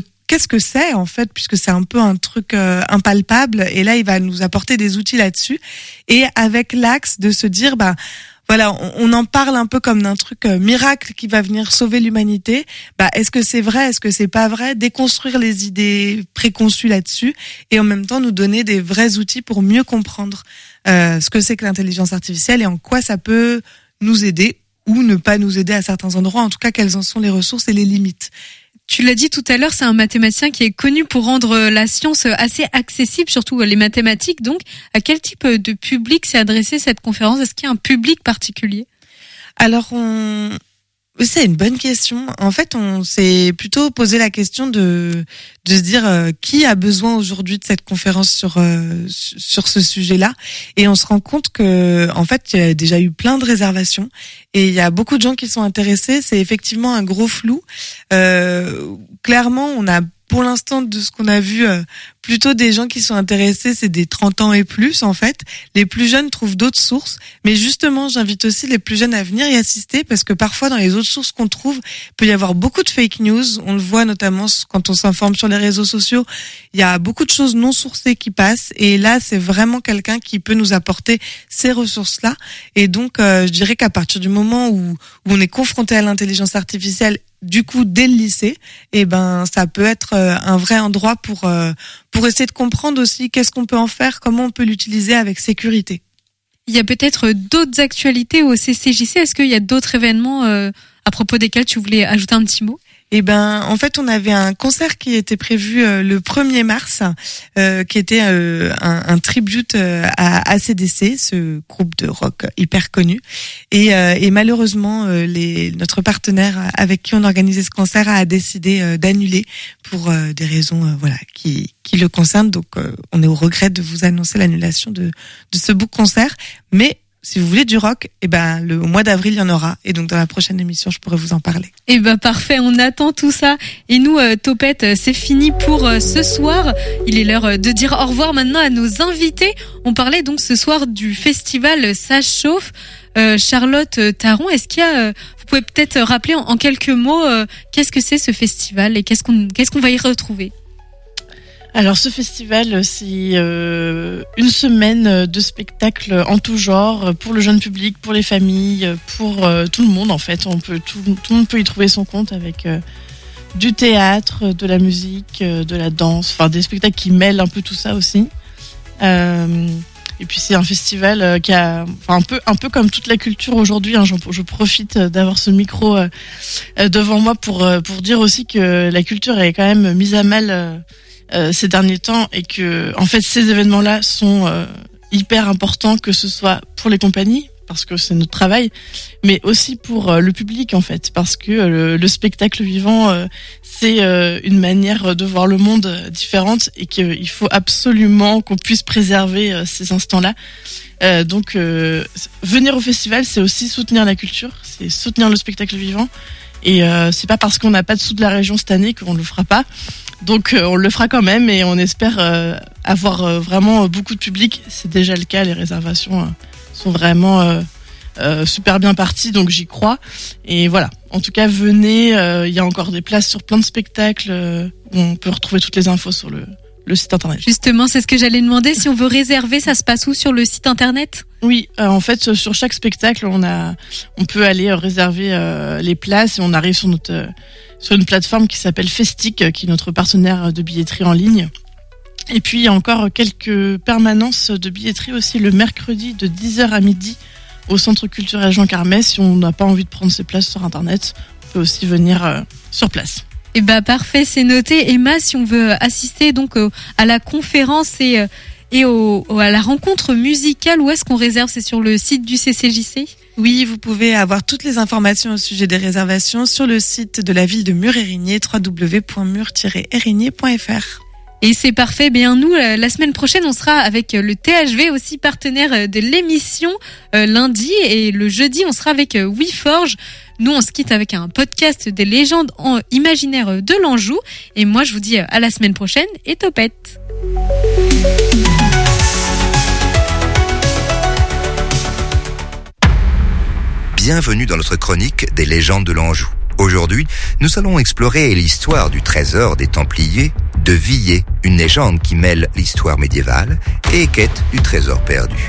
c'est en fait, puisque c'est un peu un truc impalpable. Et là, il va nous apporter des outils là-dessus, et avec l'axe de se dire, voilà, on en parle un peu comme d'un truc miracle qui va venir sauver l'humanité. Est-ce que c'est vrai, est-ce que c'est pas vrai? Déconstruire les idées préconçues là-dessus, et en même temps nous donner des vrais outils pour mieux comprendre ce que c'est que l'intelligence artificielle et en quoi ça peut nous aider ou ne pas nous aider à certains endroits. En tout cas, quelles en sont les ressources et les limites. Tu l'as dit tout à l'heure, c'est un mathématicien qui est connu pour rendre la science assez accessible, surtout les mathématiques. Donc, à quel type de public s'est adressée cette conférence? Est-ce qu'il y a un public particulier? Alors, c'est une bonne question. En fait, on s'est plutôt posé la question de se dire qui a besoin aujourd'hui de cette conférence sur ce sujet-là. Et on se rend compte que, en fait, il y a déjà eu plein de réservations et il y a beaucoup de gens qui sont intéressés. C'est effectivement un gros flou. Clairement, on a pour l'instant, de ce qu'on a vu, plutôt des gens qui sont intéressés, c'est des 30 ans et plus, en fait. Les plus jeunes trouvent d'autres sources. Mais justement, j'invite aussi les plus jeunes à venir y assister parce que parfois, dans les autres sources qu'on trouve, il peut y avoir beaucoup de fake news. On le voit notamment quand on s'informe sur les réseaux sociaux. Il y a beaucoup de choses non sourcées qui passent. Et là, c'est vraiment quelqu'un qui peut nous apporter ces ressources-là. Et donc, je dirais qu'à partir du moment où on est confronté à l'intelligence artificielle, du coup, dès le lycée, ça peut être un vrai endroit pour essayer de comprendre aussi qu'est-ce qu'on peut en faire, comment on peut l'utiliser avec sécurité. Il y a peut-être d'autres actualités au CCJC. Est-ce qu'il y a d'autres événements à propos desquels tu voulais ajouter un petit mot? En fait, on avait un concert qui était prévu le 1er mars, qui était un tribute à AC/DC, ce groupe de rock hyper connu. Et malheureusement, notre partenaire avec qui on organisait ce concert a décidé d'annuler pour des raisons qui le concernent. Donc, on est au regret de vous annoncer l'annulation de ce beau concert. Mais si vous voulez du rock, au mois d'avril, il y en aura. Et donc, dans la prochaine émission, je pourrai vous en parler. Parfait. On attend tout ça. Et nous, Topette, c'est fini pour ce soir. Il est l'heure de dire au revoir maintenant à nos invités. On parlait donc ce soir du festival Ça chauffe. Charlotte Taron, est-ce qu'il y a, vous pouvez peut-être rappeler en quelques mots, qu'est-ce que c'est ce festival et qu'est-ce qu'on va y retrouver? Alors ce festival, c'est une semaine de spectacles en tout genre, pour le jeune public, pour les familles, pour tout le monde en fait. Tout le monde peut y trouver son compte avec du théâtre, de la musique, de la danse, enfin des spectacles qui mêlent un peu tout ça aussi. Et puis c'est un festival qui a, un peu comme toute la culture aujourd'hui. Je profite d'avoir ce micro devant moi pour dire aussi que la culture est quand même mise à mal ces derniers temps et que en fait ces événements-là sont hyper importants, que ce soit pour les compagnies parce que c'est notre travail, mais aussi pour le public en fait, parce que le spectacle vivant, c'est une manière de voir le monde différente et qu'il faut absolument qu'on puisse préserver ces instants-là. Donc venir au festival, c'est aussi soutenir la culture, c'est soutenir le spectacle vivant. Et c'est pas parce qu'on n'a pas de sous de la région cette année qu'on le fera pas. Donc on le fera quand même et on espère avoir vraiment beaucoup de public. C'est déjà le cas, les réservations sont vraiment super bien parties, donc j'y crois. Et voilà, en tout cas venez, il y a encore des places sur plein de spectacles, où on peut retrouver toutes les infos sur le site internet. Justement, c'est ce que j'allais demander. Si on veut réserver, ça se passe où sur le site internet ? Oui, en fait, sur chaque spectacle, on peut aller réserver les places et on arrive sur une plateforme qui s'appelle Festic, qui est notre partenaire de billetterie en ligne. Et puis, il y a encore quelques permanences de billetterie aussi le mercredi de 10h à midi au Centre culturel Jean Carmet. Si on n'a pas envie de prendre ses places sur internet, on peut aussi venir sur place. Eh ben parfait, c'est noté. Emma, si on veut assister donc à la conférence et à la rencontre musicale, où est-ce qu'on réserve ? C'est sur le site du CCJC ? Oui, vous pouvez avoir toutes les informations au sujet des réservations sur le site de la ville de Mur-Érigné, www.mur-érigné.fr. Et c'est parfait. Bien nous, la semaine prochaine, on sera avec le THV, aussi partenaire de l'émission, lundi, et le jeudi, on sera avec WeForge. Nous, on se quitte avec un podcast des légendes imaginaires de l'Anjou. Et moi, je vous dis à la semaine prochaine et topette. Bienvenue dans notre chronique des légendes de l'Anjou. Aujourd'hui, nous allons explorer l'histoire du trésor des Templiers de Villers, une légende qui mêle l'histoire médiévale et quête du trésor perdu.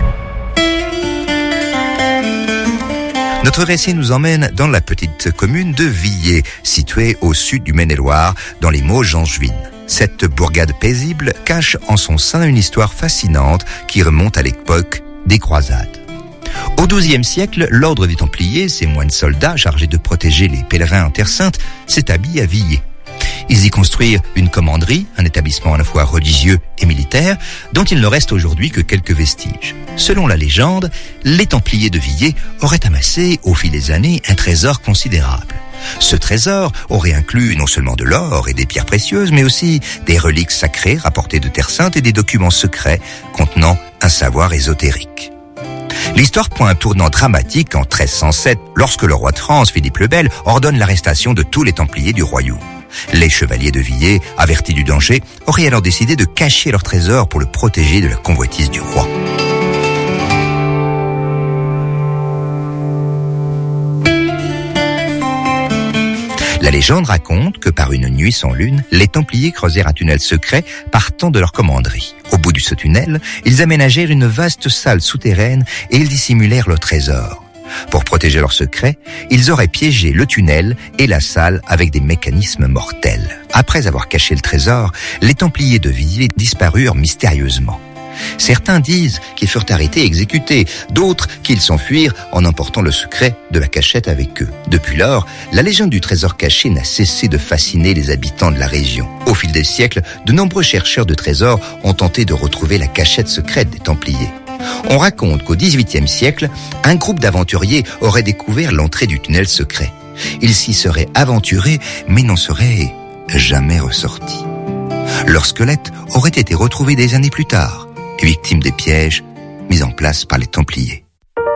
Notre récit nous emmène dans la petite commune de Villers, située au sud du Maine-et-Loire, dans les Mauges angevines. Cette bourgade paisible cache en son sein une histoire fascinante qui remonte à l'époque des croisades. Au XIIe siècle, l'ordre des Templiers, ces moines soldats chargés de protéger les pèlerins en Terre Sainte, s'établit à Villers. Ils y construisent une commanderie, un établissement à la fois religieux et militaire, dont il ne reste aujourd'hui que quelques vestiges. Selon la légende, les Templiers de Villers auraient amassé, au fil des années, un trésor considérable. Ce trésor aurait inclus non seulement de l'or et des pierres précieuses, mais aussi des reliques sacrées rapportées de Terre Sainte et des documents secrets contenant un savoir ésotérique. L'histoire prend un tournant dramatique en 1307, lorsque le roi de France, Philippe le Bel, ordonne l'arrestation de tous les Templiers du royaume. Les chevaliers de Villers, avertis du danger, auraient alors décidé de cacher leur trésor pour le protéger de la convoitise du roi. La légende raconte que par une nuit sans lune, les Templiers creusèrent un tunnel secret partant de leur commanderie. Au bout de ce tunnel, ils aménagèrent une vaste salle souterraine et ils dissimulèrent leur trésor. Pour protéger leur secret, ils auraient piégé le tunnel et la salle avec des mécanismes mortels. Après avoir caché le trésor, les Templiers de Villers disparurent mystérieusement. Certains disent qu'ils furent arrêtés et exécutés, d'autres qu'ils s'enfuirent en emportant le secret de la cachette avec eux. Depuis lors, la légende du trésor caché n'a cessé de fasciner les habitants de la région. Au fil des siècles, de nombreux chercheurs de trésors ont tenté de retrouver la cachette secrète des Templiers. On raconte qu'au XVIIIe siècle, un groupe d'aventuriers aurait découvert l'entrée du tunnel secret. Ils s'y seraient aventurés, mais n'en seraient jamais ressortis. Leur squelette aurait été retrouvé des années plus tard, victime des pièges mis en place par les Templiers.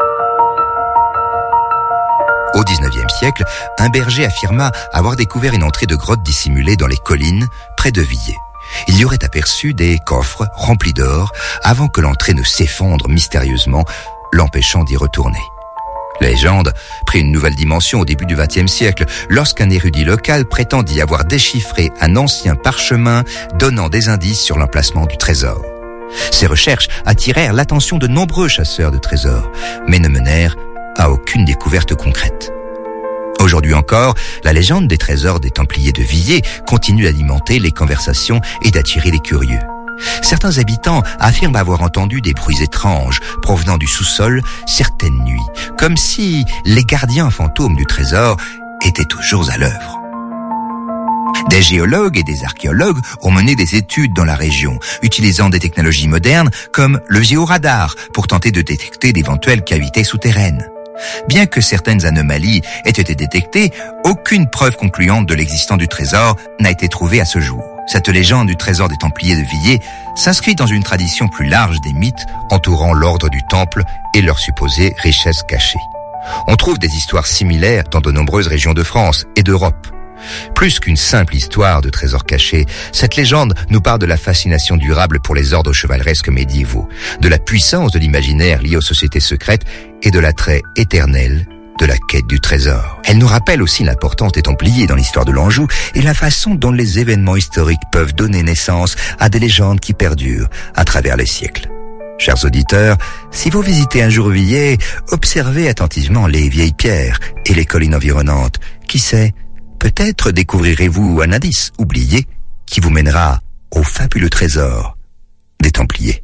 Au XIXe siècle, un berger affirma avoir découvert une entrée de grotte dissimulée dans les collines près de Villers. Il y aurait aperçu des coffres remplis d'or avant que l'entrée ne s'effondre mystérieusement, l'empêchant d'y retourner. La légende prit une nouvelle dimension au début du XXe siècle, lorsqu'un érudit local prétendit avoir déchiffré un ancien parchemin donnant des indices sur l'emplacement du trésor. Ces recherches attirèrent l'attention de nombreux chasseurs de trésors, mais ne menèrent à aucune découverte concrète. Aujourd'hui encore, la légende des trésors des Templiers de Villers continue d'alimenter les conversations et d'attirer les curieux. Certains habitants affirment avoir entendu des bruits étranges provenant du sous-sol certaines nuits, comme si les gardiens fantômes du trésor étaient toujours à l'œuvre. Des géologues et des archéologues ont mené des études dans la région, utilisant des technologies modernes comme le géoradar pour tenter de détecter d'éventuelles cavités souterraines. Bien que certaines anomalies aient été détectées, aucune preuve concluante de l'existence du trésor n'a été trouvée à ce jour. Cette légende du trésor des Templiers de Villers s'inscrit dans une tradition plus large des mythes entourant l'ordre du Temple et leurs supposées richesses cachées. On trouve des histoires similaires dans de nombreuses régions de France et d'Europe. Plus qu'une simple histoire de trésors cachés, cette légende nous parle de la fascination durable pour les ordres chevaleresques médiévaux, de la puissance de l'imaginaire lié aux sociétés secrètes et de l'attrait éternel de la quête du trésor. Elle nous rappelle aussi l'importance des Templiers dans l'histoire de l'Anjou et la façon dont les événements historiques peuvent donner naissance à des légendes qui perdurent à travers les siècles. Chers auditeurs, si vous visitez un jour Villers, observez attentivement les vieilles pierres et les collines environnantes. Qui sait, peut-être découvrirez-vous un indice oublié qui vous mènera au fabuleux trésor des Templiers.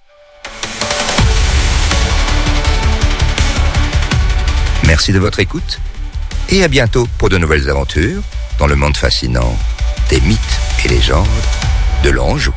Merci de votre écoute et à bientôt pour de nouvelles aventures dans le monde fascinant des mythes et légendes de l'Anjou.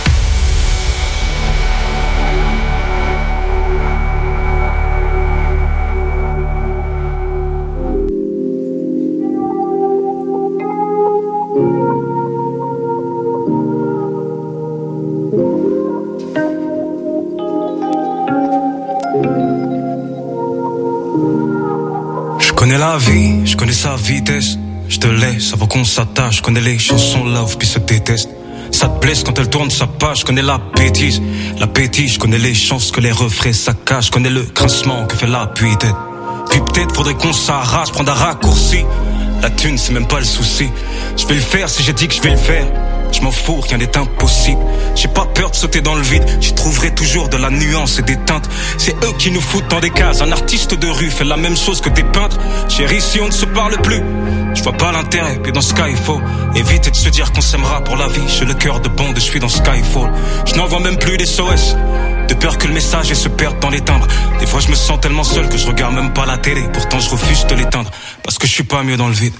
Je connais la vie, je connais sa vitesse. Je te laisse avant qu'on s'attache. Je connais les chansons love puis se détestent. Ça te blesse quand elle tourne sa page. Je connais la bêtise, je connais les chances que les refrains ça cache. Je connais le grincement que fait l'appui tête. Puis peut-être faudrait qu'on s'arrache, prendre un raccourci. La thune c'est même pas le souci. Je vais le faire si j'ai dit que je vais le faire. Je m'en fous, rien n'est impossible. J'ai pas peur de sauter dans le vide. J'y trouverai toujours de la nuance et des teintes. C'est eux qui nous foutent dans des cases. Un artiste de rue fait la même chose que des peintres. Chérie, si on ne se parle plus, je vois pas l'intérêt. Puis dans ce cas il faut éviter de se dire qu'on s'aimera pour la vie. J'ai le cœur de bonde, je suis dans Skyfall. Je n'envoie même plus des SOS, de peur que le message se perde dans les timbres. Des fois je me sens tellement seul que je regarde même pas la télé. Pourtant je refuse de l'éteindre, parce que je suis pas mieux dans le vide.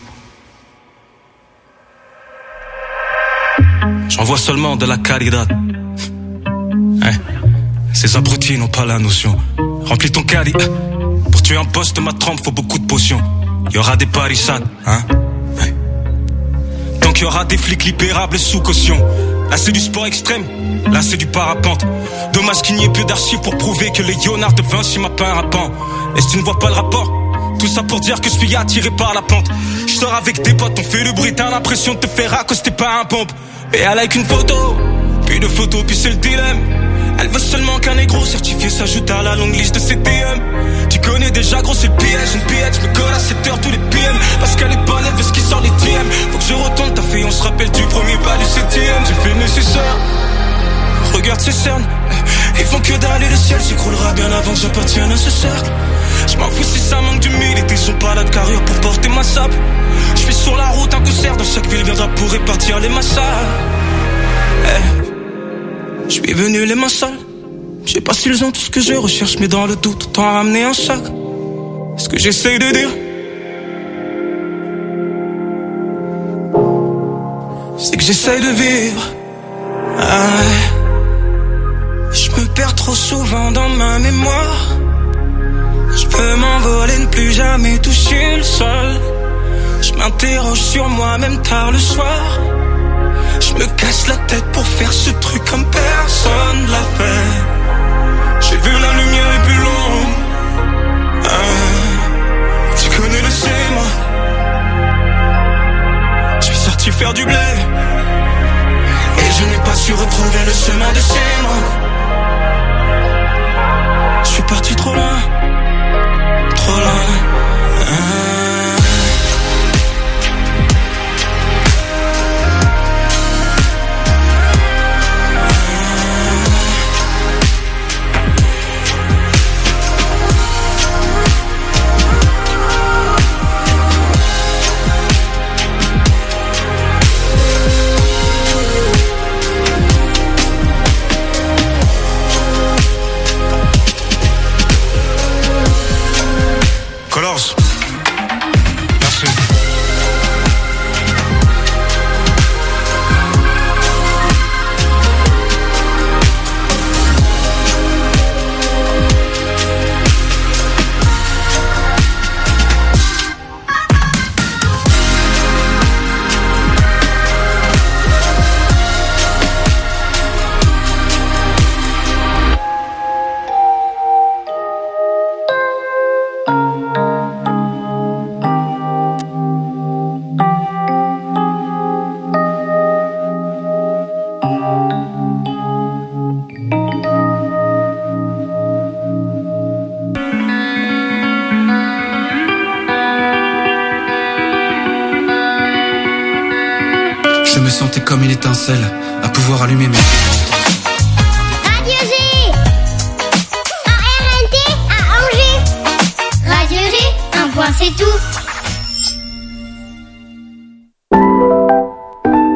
J'envoie seulement de la caridad. Ces abrutis n'ont pas la notion. Remplis ton caddie. Pour tuer un boss de ma trempe faut beaucoup de potions. Y'aura des parissades, Donc y'aura des flics libérables sous caution. Là c'est du sport extrême, là c'est du parapente. Dommage qu'il n'y ait plus d'archives pour prouver que Léonard de Vinci m'a peint un rapant. Est-ce que tu ne vois pas le rapport? Tout ça pour dire que je suis attiré par la plante. Je sors avec des potes, on fait le bruit, t'as l'impression de te faire accoster par un pompe. Et elle like une photo, puis deux photos, puis c'est le dilemme. Elle veut seulement qu'un négro certifié s'ajoute à la longue liste de ses DM. Tu connais déjà gros c'est le piège, une piège, je me colle à 7h tous les PM. Parce qu'elle est bonne, elle veut ce qui sort les DM. Faut que je retourne, t'as fait, on se rappelle du premier pas du 7ème. J'ai fait le nécessaire, regarde ces cernes. Ils font que d'aller, le ciel s'écroulera bien avant que j'appartienne à ce cercle. Je m'en fous si ça manque d'humilité, sont pas là de carrure pour porter ma sable. Je suis sur la route, un concert dans chaque ville viendra pour répartir les massas. Je suis venu les mains sales. Je sais pas s'ils ont tout ce que je recherche, mais dans le doute, autant ramener un sac. Ce que j'essaye de dire, c'est que j'essaye de vivre. Je me perds trop souvent dans ma mémoire. Je veux m'envoler, ne plus jamais toucher le sol. Je m'interroge sur moi-même tard le soir. Je me casse la tête pour faire ce truc comme personne l'a fait. J'ai vu la lumière est plus longue. Tu connais le schéma. Je suis sorti faire du blé et je n'ai pas su retrouver le chemin de chez moi. Je suis parti trop loin, trop loin. Je me sentais comme une étincelle à pouvoir allumer mes... Radio G à RNT à Angers. Radio G, un point c'est tout.